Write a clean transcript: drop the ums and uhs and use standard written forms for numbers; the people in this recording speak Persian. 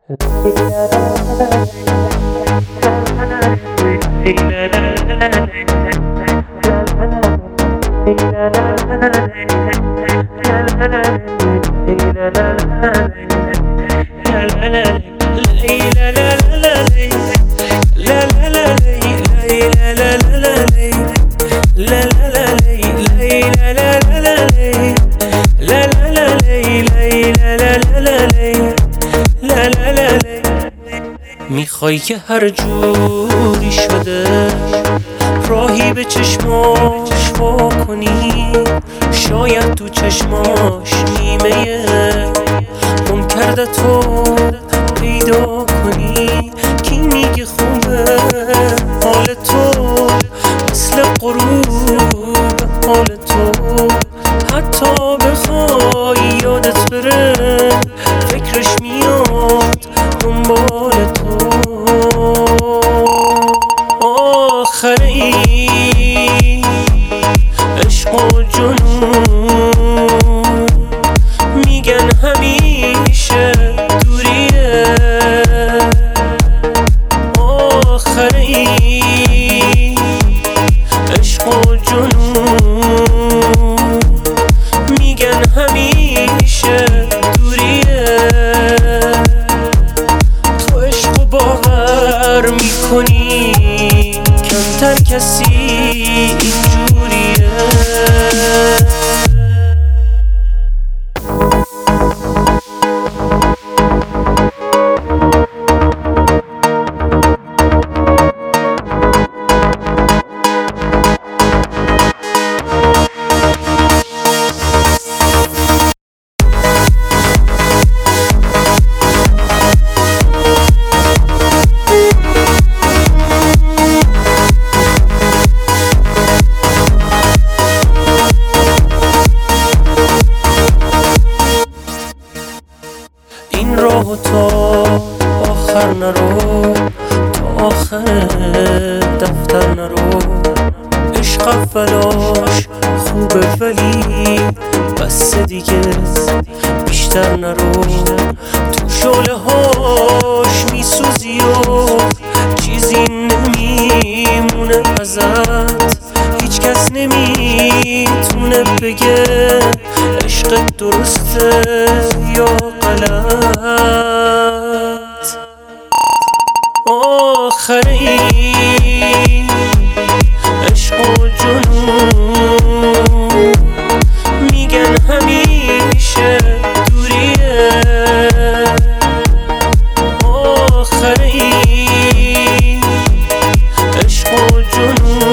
میخوای که هر جوری شده راهی به چشماش وا کنی، شاید تو چشماش نیمه گم کرده تو پیدا کنی. کی میگه خوبه حال تو مثل غروب حال تو، حتی بخوای یادت بره فکرش میاد دنبال تو. آخر این عشق و جنون میگن همیشه دوریه. آخر این عشق و جنون میگن همیشه دوریه. تو عشق و باور میکنی کمتر کسی اینجوریه. این راهو تا آخر نرو، تا آخر دفتر نرو. عشق اولاش خوبه ولی بس دیگه بیشتر نرو. تو شعله هاش میسوزی و چیزی نمیمونه ازت. هیچ کس نمیتونه بگه عشق درسته یا غلط. آخر این عشق و جنون میگن همیشه دوریه. آخر این عشق و جنون